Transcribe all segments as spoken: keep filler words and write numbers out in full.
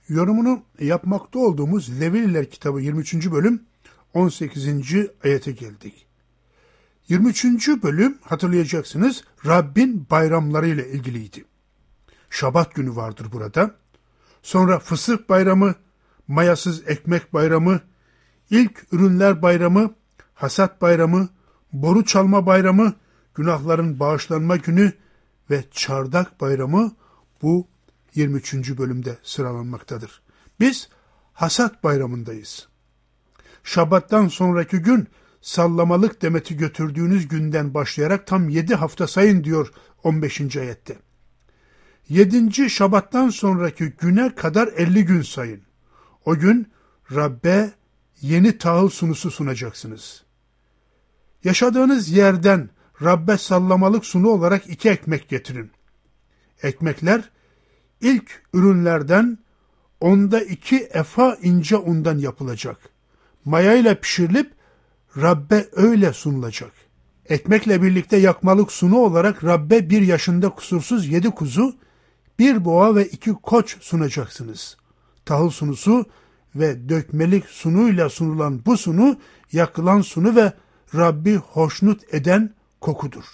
Yorumunu yapmakta olduğumuz Levililer kitabı yirmi üçüncü bölüm on sekizinci ayete geldik. yirmi üçüncü bölüm hatırlayacaksınız Rabbin bayramları ile ilgiliydi. Şabat günü vardır burada. Sonra Fısık bayramı, mayasız ekmek bayramı, ilk ürünler bayramı, hasat bayramı, boru çalma bayramı, günahların bağışlanma günü ve çardak bayramı bu yirmi üçüncü bölümde sıralanmaktadır. Biz hasat bayramındayız. Şabattan sonraki gün sallamalık demeti götürdüğünüz günden başlayarak tam yedi hafta sayın diyor on beşinci ayette. yedinci Şabattan sonraki güne kadar elli gün sayın. O gün Rabbe yeni tahıl sunusu sunacaksınız. Yaşadığınız yerden Rabbe sallamalık sunu olarak iki ekmek getirin. Ekmekler ilk ürünlerden onda iki efa ince undan yapılacak. Mayayla pişirilip Rabbe öyle sunulacak. Ekmekle birlikte yakmalık sunu olarak Rabbe bir yaşında kusursuz yedi kuzu, bir boğa ve iki koç sunacaksınız. Tahıl sunusu ve dökmelik sunuyla sunulan bu sunu, yakılan sunu ve Rabbi hoşnut eden kokudur.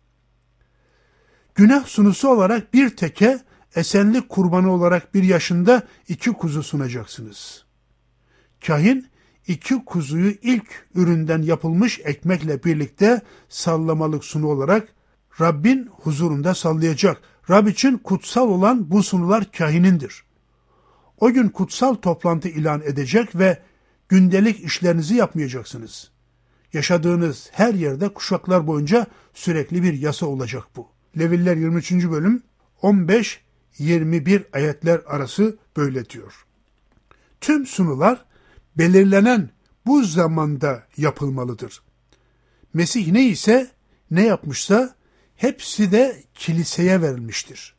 Günah sunusu olarak bir teke, esenlik kurbanı olarak bir yaşında iki kuzu sunacaksınız. Kahin, iki kuzuyu ilk üründen yapılmış ekmekle birlikte sallamalık sunu olarak Rabbin huzurunda sallayacak. Rab için kutsal olan bu sunular kahinindir. O gün kutsal toplantı ilan edecek ve gündelik işlerinizi yapmayacaksınız. Yaşadığınız her yerde kuşaklar boyunca sürekli bir yasa olacak bu. Leviller yirmi üçüncü bölüm on beş yirmi bir ayetler arası böyle diyor. Tüm sunular belirlenen bu zamanda yapılmalıdır. Mesih ne ise, ne yapmışsa hepsi de kiliseye verilmiştir.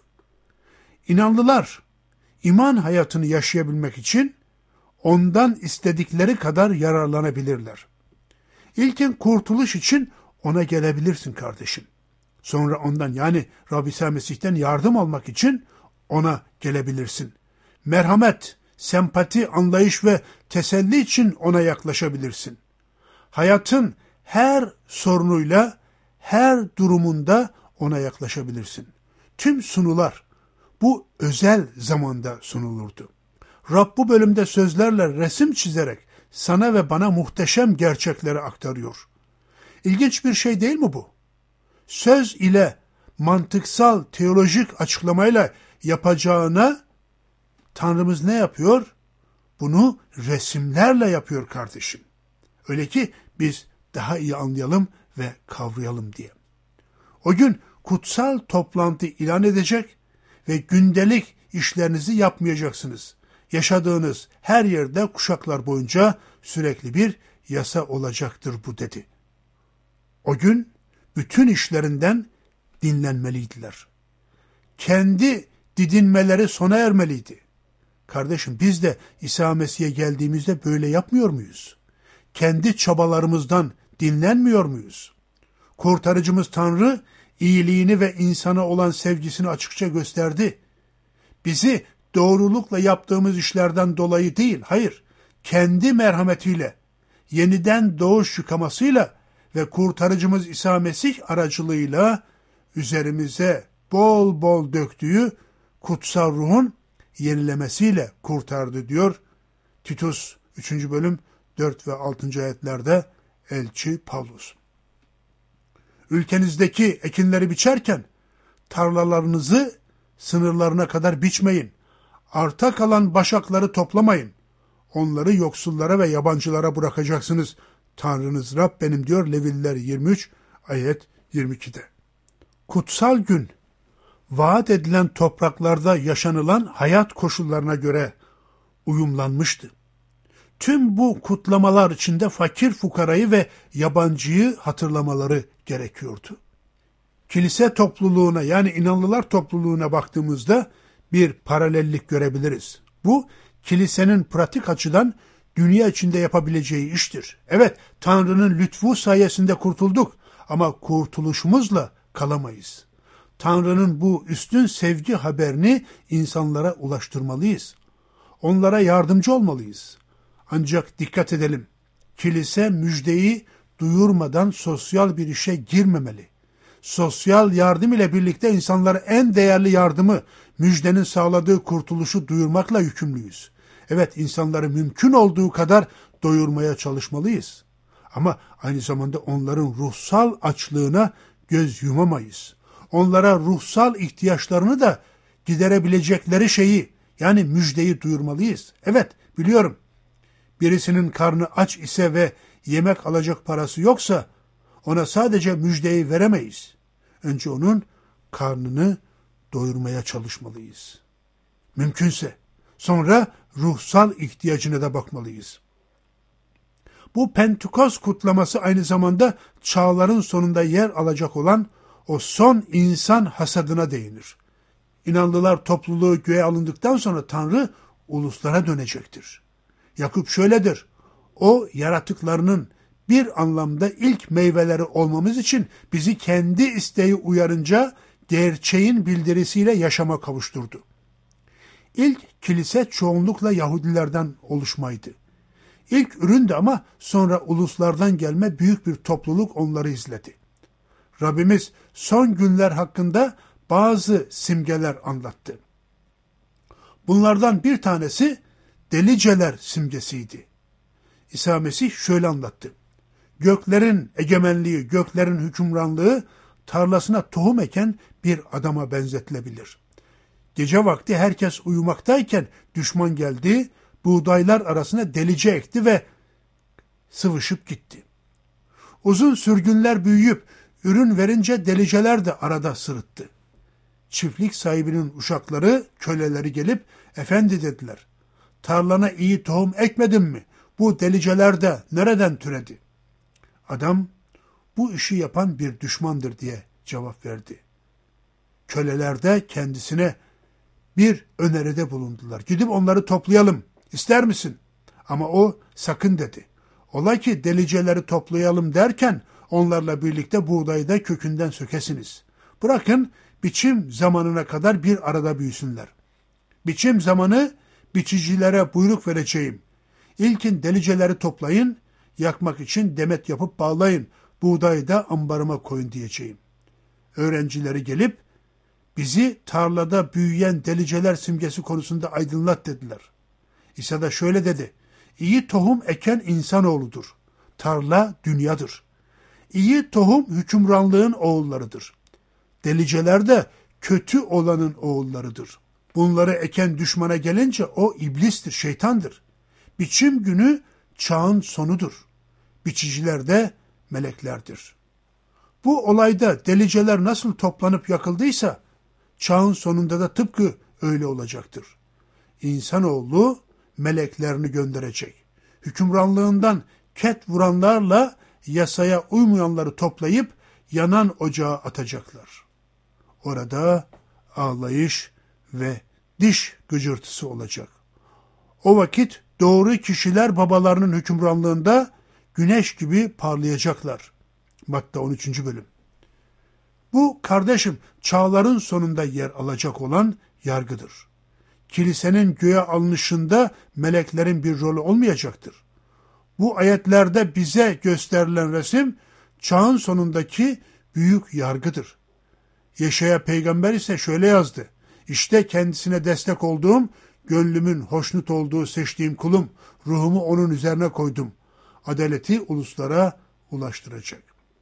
İnanlılar iman hayatını yaşayabilmek için ondan istedikleri kadar yararlanabilirler. İlkin kurtuluş için ona gelebilirsin kardeşim. Sonra ondan, yani Rabbi İsa Mesih'ten yardım almak için ona gelebilirsin. Merhamet, sempati, anlayış ve teselli için ona yaklaşabilirsin. Hayatın her sorunuyla, her durumunda ona yaklaşabilirsin. Tüm sunular bu özel zamanda sunulurdu. Rab bu bölümde sözlerle resim çizerek sana ve bana muhteşem gerçekleri aktarıyor. İlginç bir şey değil mi bu? Söz ile, mantıksal, teolojik açıklamayla yapacağına Tanrımız ne yapıyor? Bunu resimlerle yapıyor kardeşim. Öyle ki biz daha iyi anlayalım ve kavrayalım diye. O gün kutsal toplantı ilan edecek ve gündelik işlerinizi yapmayacaksınız. Yaşadığınız her yerde kuşaklar boyunca sürekli bir yasa olacaktır bu dedi. O gün bütün işlerinden dinlenmeliydiler. Kendi didinmeleri sona ermeliydi. Kardeşim, biz de İsa Mesih'e geldiğimizde böyle yapmıyor muyuz? Kendi çabalarımızdan dinlenmiyor muyuz? Kurtarıcımız Tanrı iyiliğini ve insana olan sevgisini açıkça gösterdi. Bizi doğrulukla yaptığımız işlerden dolayı değil, hayır, kendi merhametiyle, yeniden doğuş yıkamasıyla ve kurtarıcımız İsa Mesih aracılığıyla üzerimize bol bol döktüğü kutsal ruhun yenilemesiyle kurtardı diyor Titus üçüncü bölüm dört ve altıncı ayetlerde elçi Pavlus. Ülkenizdeki ekinleri biçerken tarlalarınızı sınırlarına kadar biçmeyin. Arta kalan başakları toplamayın. Onları yoksullara ve yabancılara bırakacaksınız. Tanrınız Rab benim diyor Levililer yirmi üç ayet yirmi ikide. Kutsal gün, vaat edilen topraklarda yaşanılan hayat koşullarına göre uyumlanmıştı. Tüm bu kutlamalar içinde fakir fukarayı ve yabancıyı hatırlamaları gerekiyordu. Kilise topluluğuna, yani inanlılar topluluğuna baktığımızda bir paralellik görebiliriz. Bu kilisenin pratik açıdan dünya içinde yapabileceği iştir. Evet, Tanrı'nın lütfu sayesinde kurtulduk ama kurtuluşumuzla kalamayız. Tanrı'nın bu üstün sevgi haberini insanlara ulaştırmalıyız. Onlara yardımcı olmalıyız. Ancak dikkat edelim. Kilise müjdeyi duyurmadan sosyal bir işe girmemeli. Sosyal yardım ile birlikte insanlara en değerli yardımı, müjdenin sağladığı kurtuluşu duyurmakla yükümlüyüz. Evet, insanları mümkün olduğu kadar doyurmaya çalışmalıyız. Ama aynı zamanda onların ruhsal açlığına göz yumamayız. Onlara ruhsal ihtiyaçlarını da giderebilecekleri şeyi, yani müjdeyi duyurmalıyız. Evet, biliyorum. Birisinin karnı aç ise ve yemek alacak parası yoksa ona sadece müjdeyi veremeyiz. Önce onun karnını doyurmaya çalışmalıyız. Mümkünse sonra ruhsal ihtiyacına da bakmalıyız. Bu Pentekost kutlaması aynı zamanda çağların sonunda yer alacak olan o son insan hasadına değinir. İnanlılar topluluğu göğe alındıktan sonra Tanrı uluslara dönecektir. Yakup şöyledir: o yaratıklarının bir anlamda ilk meyveleri olmamız için bizi kendi isteği uyarınca gerçeğin bildirisiyle yaşama kavuşturdu. İlk kilise çoğunlukla Yahudilerden oluşmaydı. İlk üründü ama sonra uluslardan gelme büyük bir topluluk onları izledi. Rabbimiz son günler hakkında bazı simgeler anlattı. Bunlardan bir tanesi deliceler simgesiydi. İsa Mesih şöyle anlattı: göklerin egemenliği, göklerin hükümranlığı tarlasına tohum eken bir adama benzetilebilir. Gece vakti herkes uyumaktayken düşman geldi, buğdaylar arasına delice ekti ve sıvışıp gitti. Uzun sürgünler büyüyüp ürün verince deliceler de arada sırıttı. Çiftlik sahibinin uşakları, köleleri gelip, efendi dediler, tarlana iyi tohum ekmedin mi? Bu deliceler de nereden türedi? Adam, bu işi yapan bir düşmandır diye cevap verdi. Köleler de kendisine bir öneride bulundular. Gidip onları toplayalım, ister misin? Ama o sakın dedi. Ola ki deliceleri toplayalım derken onlarla birlikte buğdayı da kökünden sökesiniz. Bırakın biçim zamanına kadar bir arada büyüsünler. Biçim zamanı biçicilere buyruk vereceğim. İlkin deliceleri toplayın, yakmak için demet yapıp bağlayın, buğdayı da ambarıma koyun diyeceğim. Öğrencileri gelip, bizi tarlada büyüyen deliceler simgesi konusunda aydınlat dediler. İsa da şöyle dedi: İyi tohum eken insanoğludur. Tarla dünyadır. İyi tohum hükümranlığın oğullarıdır. Deliceler de kötü olanın oğullarıdır. Bunları eken düşmana gelince o iblistir, şeytandır. Biçim günü çağın sonudur. Biçiciler de meleklerdir. Bu olayda deliceler nasıl toplanıp yakıldıysa, çağın sonunda da tıpkı öyle olacaktır. İnsanoğlu meleklerini gönderecek. Hükümranlığından ket vuranlarla yasaya uymayanları toplayıp yanan ocağa atacaklar. Orada ağlayış ve diş gıcırtısı olacak. O vakit doğru kişiler babalarının hükümranlığında güneş gibi parlayacaklar. Matta on üçüncü bölüm. Bu kardeşim çağların sonunda yer alacak olan yargıdır. Kilisenin göğe alınışında meleklerin bir rolü olmayacaktır. Bu ayetlerde bize gösterilen resim çağın sonundaki büyük yargıdır. Yeşaya peygamber ise şöyle yazdı: İşte kendisine destek olduğum, gönlümün hoşnut olduğu seçtiğim kulum, ruhumu onun üzerine koydum. Adaleti uluslara ulaştıracak.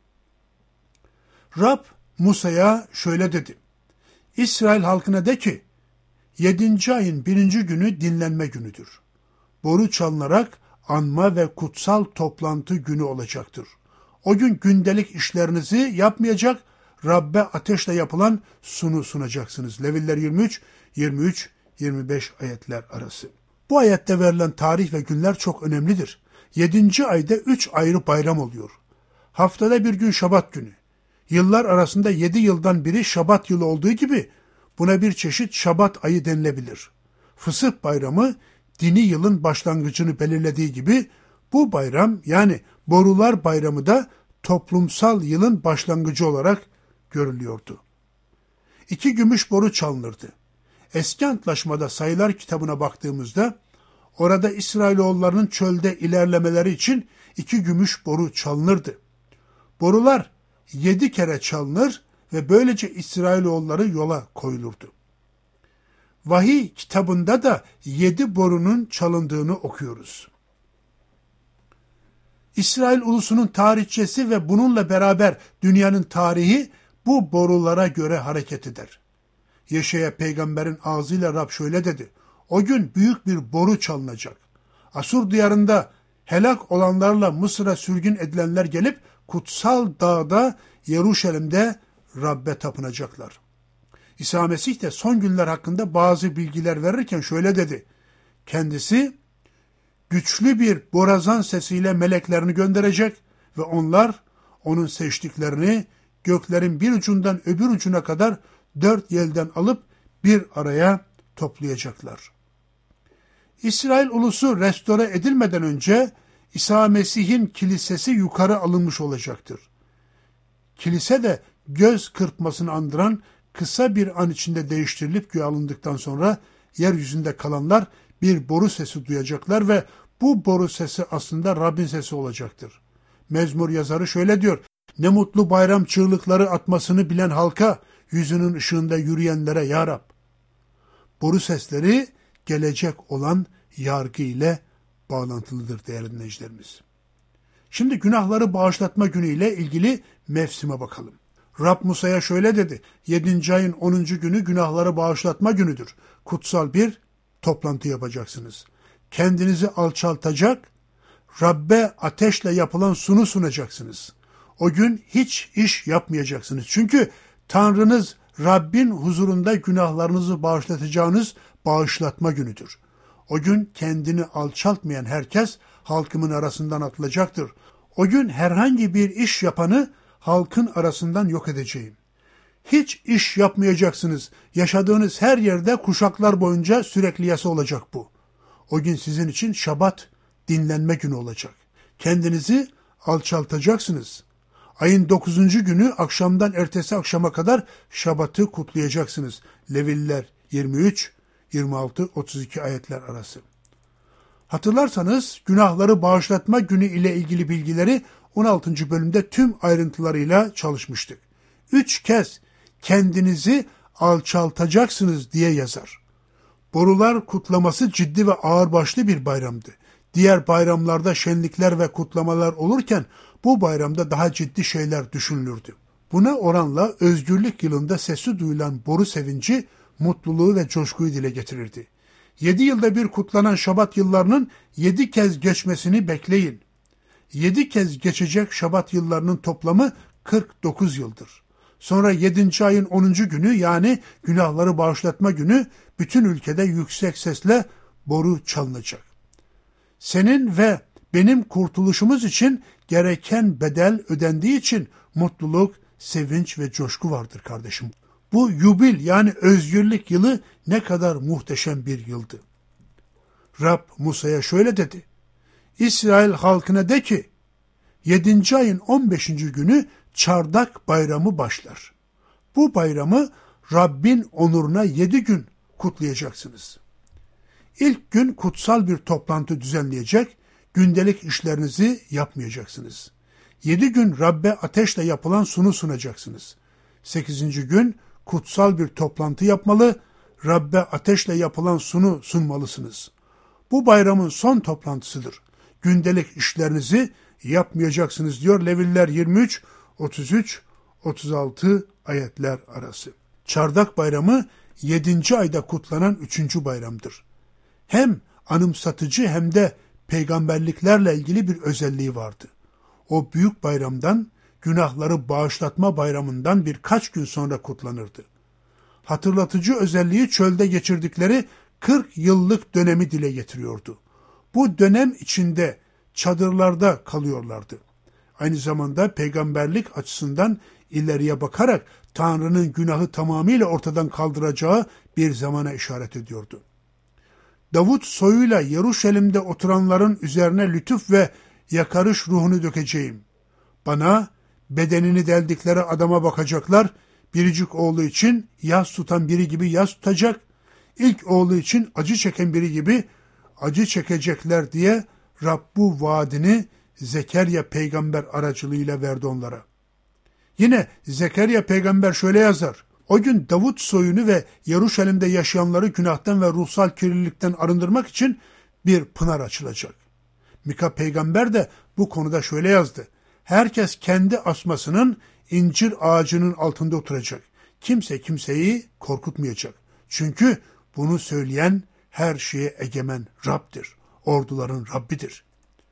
Rab Musa'ya şöyle dedi: İsrail halkına de ki, yedinci ayın birinci günü dinlenme günüdür. Boru çalınarak anma ve kutsal toplantı günü olacaktır. O gün gündelik işlerinizi yapmayacak, Rabbe ateşle yapılan sunu sunacaksınız. Leviller yirmi üç, yirmi üç, yirmi beş ayetler arası. Bu ayette verilen tarih ve günler çok önemlidir. Yedinci ayda üç ayrı bayram oluyor. Haftada bir gün Şabat günü. Yıllar arasında yedi yıldan biri Şabat yılı olduğu gibi buna bir çeşit Şabat ayı denilebilir. Fısıh bayramı dini yılın başlangıcını belirlediği gibi bu bayram, yani Borular Bayramı da toplumsal yılın başlangıcı olarak görülüyordu. İki gümüş boru çalınırdı. Eski Antlaşmada Sayılar kitabına baktığımızda Orada İsrailoğullarının çölde ilerlemeleri için iki gümüş boru çalınırdı. Borular yedi kere çalınır ve böylece İsrailoğulları yola koyulurdu. Vahiy kitabında da yedi borunun çalındığını okuyoruz. İsrail ulusunun tarihçesi ve bununla beraber dünyanın tarihi bu borulara göre hareket eder. Yeşaya peygamberin ağzıyla Rab şöyle dedi: o gün büyük bir boru çalınacak. Asur diyarında helak olanlarla Mısır'a sürgün edilenler gelip kutsal dağda Yeruşalim'de Rab'be tapınacaklar. İsa Mesih de son günler hakkında bazı bilgiler verirken şöyle dedi: kendisi güçlü bir borazan sesiyle meleklerini gönderecek ve onlar onun seçtiklerini göklerin bir ucundan öbür ucuna kadar dört yelden alıp bir araya toplayacaklar. İsrail ulusu restore edilmeden önce İsa Mesih'in kilisesi yukarı alınmış olacaktır. Kilise de göz kırpmasını andıran kısa bir an içinde değiştirilip göğe alındıktan sonra yeryüzünde kalanlar bir boru sesi duyacaklar ve bu boru sesi aslında Rabbin sesi olacaktır. Mezmur yazarı şöyle diyor: ne mutlu bayram çığlıkları atmasını bilen halka, yüzünün ışığında yürüyenlere ya Rab. Boru sesleri gelecek olan yargı ile bağlantılıdır değerli dinleyicilerimiz. Şimdi günahları bağışlatma günü ile ilgili mevsime bakalım. Rab Musa'ya şöyle dedi: yedinci ayın onuncu günü günahları bağışlatma günüdür. Kutsal bir toplantı yapacaksınız. Kendinizi alçaltacak, Rabbe ateşle yapılan sunu sunacaksınız. O gün hiç iş yapmayacaksınız. Çünkü Tanrınız Rabbin huzurunda günahlarınızı bağışlatacağınız bağışlatma günüdür. O gün kendini alçaltmayan herkes halkımın arasından atılacaktır. O gün herhangi bir iş yapanı halkın arasından yok edeceğim. Hiç iş yapmayacaksınız. Yaşadığınız her yerde kuşaklar boyunca sürekli yasa olacak bu. O gün sizin için şabat, dinlenme günü olacak. Kendinizi alçaltacaksınız. Ayın dokuzuncu günü akşamdan ertesi akşama kadar şabatı kutlayacaksınız. Levililer yirmi üç, yirmi altı, otuz iki ayetler arası. Hatırlarsanız günahları bağışlatma günü ile ilgili bilgileri on altıncı bölümde tüm ayrıntılarıyla çalışmıştık. Üç kez kendinizi alçaltacaksınız diye yazar. Borular kutlaması ciddi ve ağırbaşlı bir bayramdı. Diğer bayramlarda şenlikler ve kutlamalar olurken bu bayramda daha ciddi şeyler düşünülürdü. Buna oranla özgürlük yılında sesi duyulan boru sevinci, mutluluğu ve coşkuyu dile getirirdi. Yedi yılda bir kutlanan Şabat yıllarının yedi kez geçmesini bekleyin. Yedi kez geçecek Şabat yıllarının toplamı kırk dokuz yıldır. Sonra yedinci ayın onuncu günü yani günahları bağışlatma günü bütün ülkede yüksek sesle boru çalınacak. Senin ve benim kurtuluşumuz için gereken bedel ödendiği için mutluluk, sevinç ve coşku vardır kardeşim. Bu yubil yani özgürlük yılı ne kadar muhteşem bir yıldı. Rab Musa'ya şöyle dedi: İsrail halkına de ki, yedinci ayın on beşinci günü çardak bayramı başlar. Bu bayramı Rabbin onuruna yedi gün kutlayacaksınız. İlk gün kutsal bir toplantı düzenleyecek, gündelik işlerinizi yapmayacaksınız. Yedi gün Rabbe ateşle yapılan sunu sunacaksınız. Sekizinci gün kutsal bir toplantı yapmalı, Rabbe ateşle yapılan sunu sunmalısınız. Bu bayramın son toplantısıdır. Gündelik işlerinizi yapmayacaksınız diyor Levililer yirmi üç, otuz üç, otuz altı ayetler arası. Çardak bayramı yedinci ayda kutlanan üçüncü bayramdır. Hem anımsatıcı hem de peygamberliklerle ilgili bir özelliği vardı. O büyük bayramdan, günahları bağışlatma bayramından birkaç gün sonra kutlanırdı. Hatırlatıcı özelliği çölde geçirdikleri kırk yıllık dönemi dile getiriyordu. Bu dönem içinde çadırlarda kalıyorlardı. Aynı zamanda peygamberlik açısından ileriye bakarak Tanrı'nın günahı tamamıyla ortadan kaldıracağı bir zamana işaret ediyordu. Davut soyuyla Yeruşalim'de oturanların üzerine lütuf ve yakarış ruhunu dökeceğim. Bana bedenini deldikleri adama bakacaklar, biricik oğlu için yas tutan biri gibi yas tutacak, ilk oğlu için acı çeken biri gibi acı çekecekler diye Rab bu vaadini Zekeriya peygamber aracılığıyla verdi onlara. Yine Zekeriya peygamber şöyle yazar: o gün Davut soyunu ve Yeruşalim'de yaşayanları günahtan ve ruhsal kirlilikten arındırmak için bir pınar açılacak. Mika peygamber de bu konuda şöyle yazdı: herkes kendi asmasının incir ağacının altında oturacak. Kimse kimseyi korkutmayacak. Çünkü bunu söyleyen her şeye egemen Rab'dir. Orduların Rabbidir.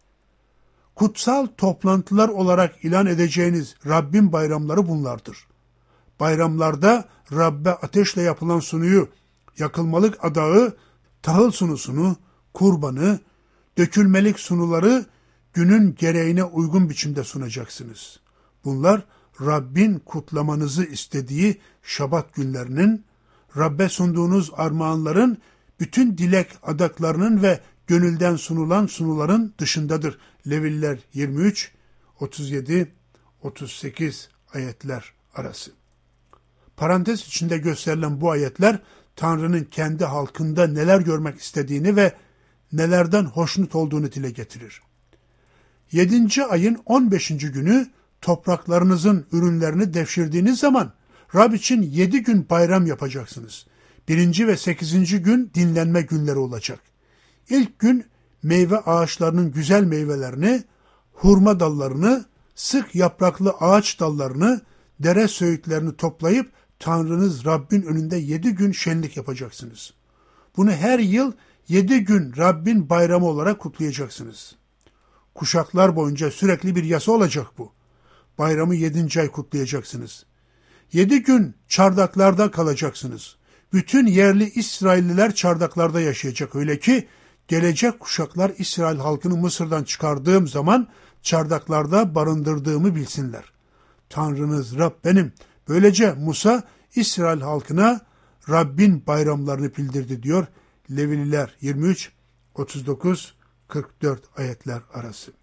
Kutsal toplantılar olarak ilan edeceğiniz Rabbin bayramları bunlardır. Bayramlarda Rabbe ateşle yapılan sunuyu, yakılmalık adağı, tahıl sunusunu, kurbanı, dökülmelik sunuları günün gereğine uygun biçimde sunacaksınız. Bunlar Rabbin kutlamanızı istediği Şabat günlerinin, Rabbe sunduğunuz armağanların, bütün dilek adaklarının ve gönülden sunulan sunuların dışındadır. Leviller yirmi üç, otuz yedi, otuz sekiz ayetler arası. Parantez içinde gösterilen bu ayetler, Tanrı'nın kendi halkında neler görmek istediğini ve nelerden hoşnut olduğunu dile getirir. Yedinci ayın on beşinci günü topraklarınızın ürünlerini devşirdiğiniz zaman Rab için yedi gün bayram yapacaksınız. Birinci ve sekizinci gün dinlenme günleri olacak. İlk gün meyve ağaçlarının güzel meyvelerini, hurma dallarını, sık yapraklı ağaç dallarını, dere söğütlerini toplayıp Tanrınız Rabbin önünde yedi gün şenlik yapacaksınız. Bunu her yıl yedi gün Rabbin bayramı olarak kutlayacaksınız. Kuşaklar boyunca sürekli bir yasa olacak bu. Bayramı yedinci ay kutlayacaksınız. Yedi gün çardaklarda kalacaksınız. Bütün yerli İsrailliler çardaklarda yaşayacak. Öyle ki gelecek kuşaklar İsrail halkını Mısır'dan çıkardığım zaman çardaklarda barındırdığımı bilsinler. Tanrınız Rab benim. Böylece Musa İsrail halkına Rabbin bayramlarını bildirdi diyor Levililer yirmi üç, otuz dokuz, kırk dört ayetler arası.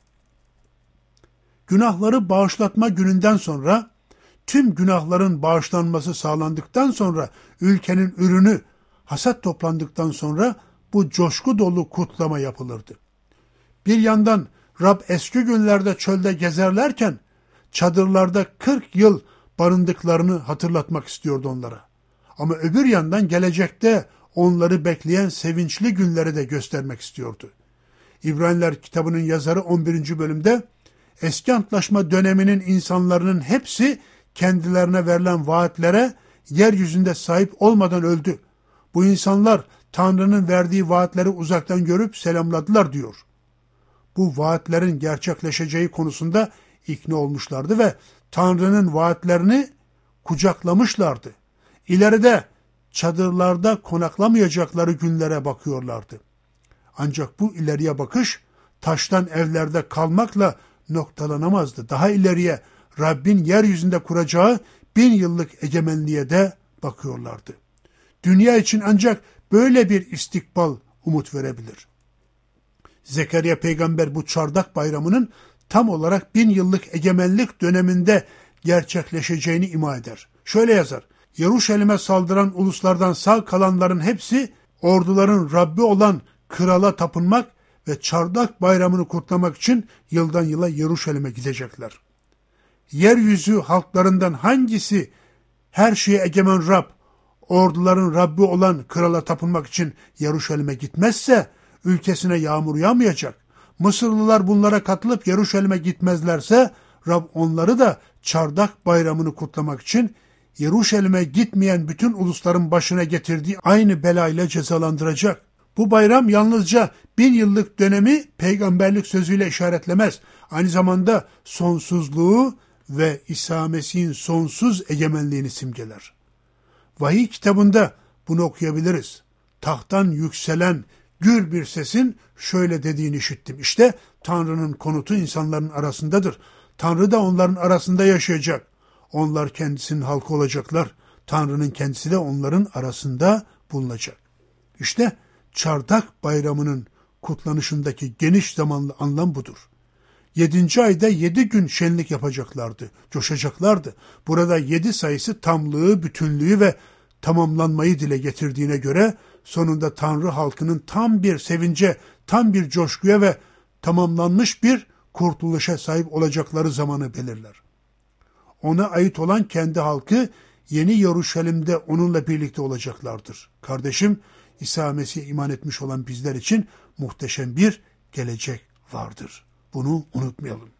Günahları bağışlatma gününden sonra, tüm günahların bağışlanması sağlandıktan sonra, ülkenin ürünü hasat toplandıktan sonra bu coşku dolu kutlama yapılırdı. Bir yandan Rab eski günlerde çölde gezerlerken çadırlarda kırk yıl barındıklarını hatırlatmak istiyordu onlara. Ama öbür yandan gelecekte onları bekleyen sevinçli günleri de göstermek istiyordu. İbraniler kitabının yazarı on birinci bölümde eski antlaşma döneminin insanların hepsi kendilerine verilen vaatlere yeryüzünde sahip olmadan öldü. Bu insanlar Tanrı'nın verdiği vaatleri uzaktan görüp selamladılar diyor. Bu vaatlerin gerçekleşeceği konusunda ikna olmuşlardı ve Tanrı'nın vaatlerini kucaklamışlardı. İleride çadırlarda konaklamayacakları günlere bakıyorlardı. Ancak bu ileriye bakış taştan evlerde kalmakla noktalanamazdı. Daha ileriye Rabbin yeryüzünde kuracağı bin yıllık egemenliğe de bakıyorlardı. Dünya için ancak böyle bir istikbal umut verebilir. Zekeriya peygamber bu çardak bayramının tam olarak bin yıllık egemenlik döneminde gerçekleşeceğini ima eder. Şöyle yazar: Yeruşalim'e saldıran uluslardan sağ kalanların hepsi orduların Rabbi olan krala tapınmak ve çardak bayramını kutlamak için yıldan yıla Yeruşalim'e gidecekler. Yeryüzü halklarından hangisi her şeye egemen Rab, orduların Rabbi olan krala tapınmak için Yeruşalim'e gitmezse ülkesine yağmur yağmayacak. Mısırlılar bunlara katılıp Yeruşalim'e gitmezlerse Rab onları da çardak bayramını kutlamak için Yeruşalim'e gitmeyen bütün ulusların başına getirdiği aynı belayla cezalandıracak. Bu bayram yalnızca bin yıllık dönemi peygamberlik sözüyle işaretlemez. Aynı zamanda sonsuzluğu ve İsa Mesih'in sonsuz egemenliğini simgeler. Vahiy kitabında bunu okuyabiliriz. Tahttan yükselen gür bir sesin şöyle dediğini işittim. İşte Tanrı'nın konutu insanların arasındadır. Tanrı da onların arasında yaşayacak. Onlar kendisinin halkı olacaklar. Tanrı'nın kendisi de onların arasında bulunacak. İşte çardak bayramının kutlanışındaki geniş zamanlı anlam budur. Yedinci ayda yedi gün şenlik yapacaklardı, coşacaklardı. Burada yedi sayısı tamlığı, bütünlüğü ve tamamlanmayı dile getirdiğine göre sonunda Tanrı halkının tam bir sevince, tam bir coşkuya ve tamamlanmış bir kurtuluşa sahip olacakları zamanı belirler. Ona ait olan kendi halkı Yeni Yeruşalim'de onunla birlikte olacaklardır. Kardeşim, İsa Mesih'e iman etmiş olan bizler için muhteşem bir gelecek vardır. Bunu unutmayalım.